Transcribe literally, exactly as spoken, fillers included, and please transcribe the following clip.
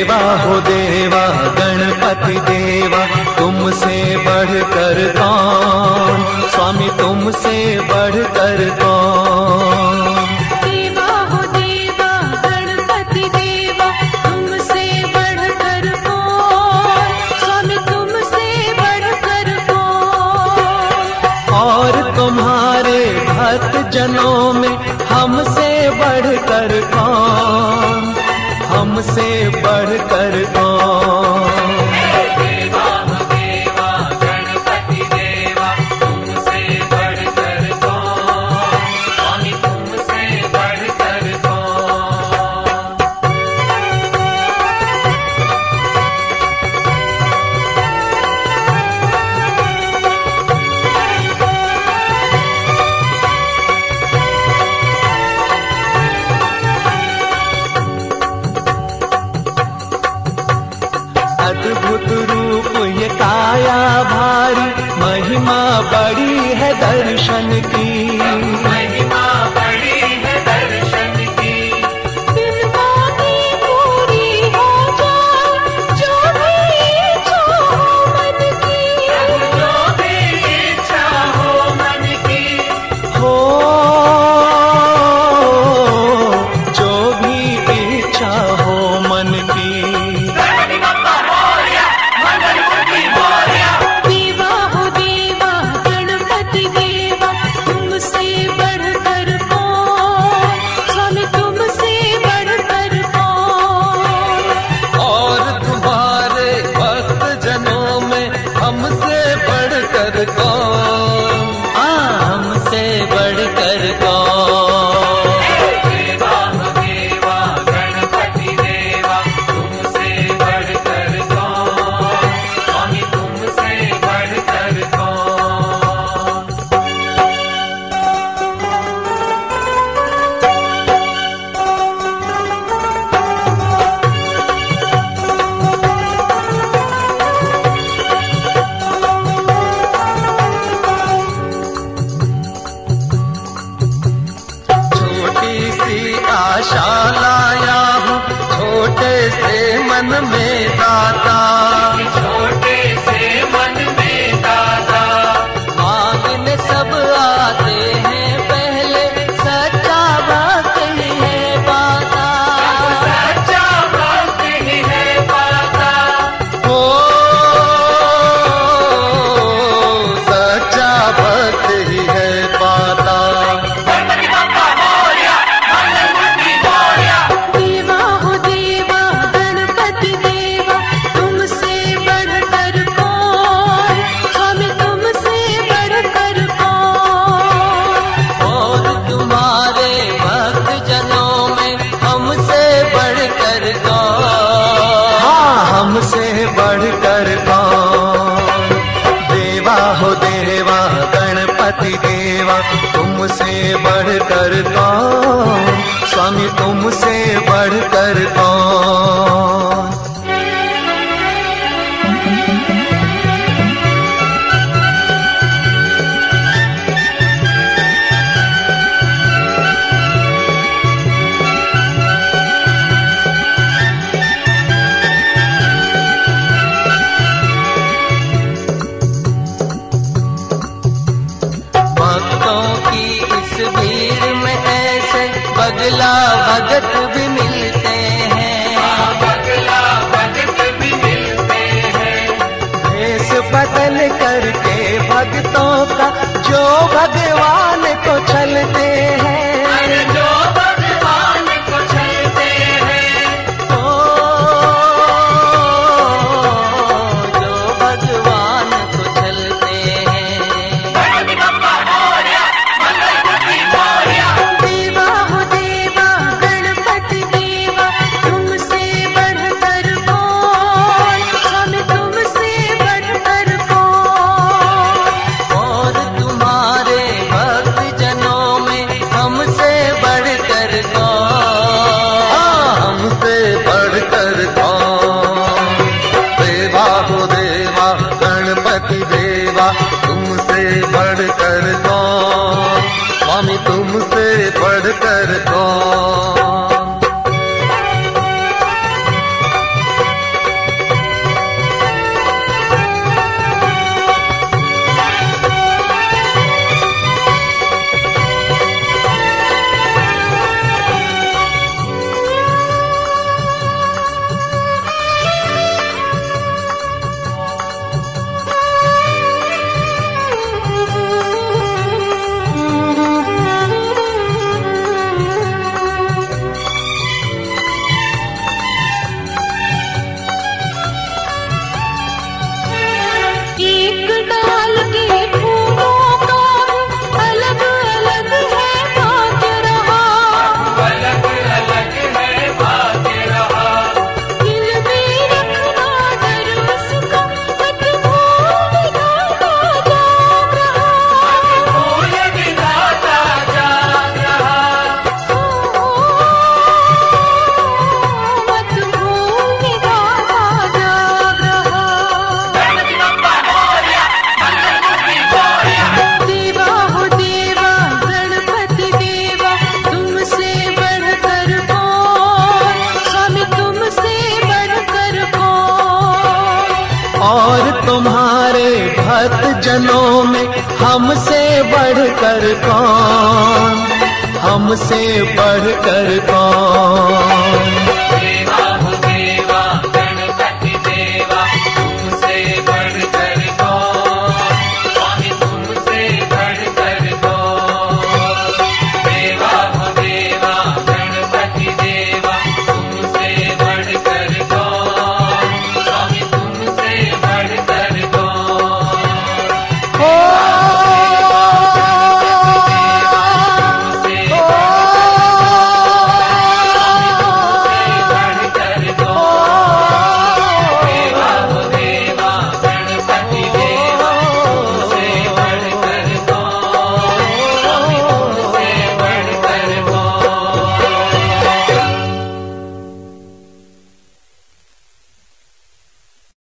देवा हो देवा गणपति देवा, तुमसे बढ़कर कौन, स्वामी तुमसे बढ़कर कौन। देवा हो देवा गणपति देवा, तुमसे बढ़कर कौन, स्वामी तुमसे बढ़कर कौन। और तुम्हारे भक्त जनों में हमसे बढ़कर कौन, हमसे बढ़कर कौन। देवा हो देवा गणपति देवा, तुमसे बढ़कर कौन, स्वामी तुमसे बढ़कर कौन। अद्भुत रूप ये काया भारी, महिमा बड़ी है दर्शन की, महिमा बड़ी है दर्शन की। बिन मांगे पूरी हो जाए जो भी इच्छा हो मन की, जो भी इच्छा हो मन की। हो जो भी इच्छा हो मन की। देवा हो देवा गणपति देवा, तुमसे बढ़कर कौन, स्वामी तुमसे बढ़कर कौन। और तुम्हारे भक्त जनों में हमसे बढ़कर कौन, हाँ हमसे बढ़कर कौन। देवा हो देवा गणपति देवा, तुमसे बढ़कर कौन, स्वामी तुमसे बढ़कर कौन। छोटी सी आशा लाया हूँ छोटे से मन में दाता, छोटे से मन में दाता। मांगने सब आते हैं पहले, सच्चा भक्त ही है पाता। सच्चा भक्त ही है पाता। हो सच्चा भक्त ही है पाता। देवा हो देवा गणपति देवा, तुमसे बढ़कर कौन, स्वामी तुमसे बढ़कर कौन। और तुम्हारे भक्त जनों में हमसे बढ़कर कौन, हाँ हमसे बढ़कर कौन। देवा हो देवा गणपति देवा, तुमसे बढ़कर कौन, स्वामी तुमसे बढ़कर कौन। भक्तों की इस भीड़ में ऐसे बगला भगत भी मिलते हैं, बगला भगत भी मिलते हैं। भेष बदल करके भक्तों का जो भगवान को चलते हैं, जो भगवान को चलते हैं। ओ, जो भगवान को चलते हैं। देवा हो देवा गणपति देवा, तुमसे बढ़कर कौन, स्वामी तुमसे बढ़कर कौन। और जनों में हमसे बढ़कर कौन, हमसे बढ़कर कौन।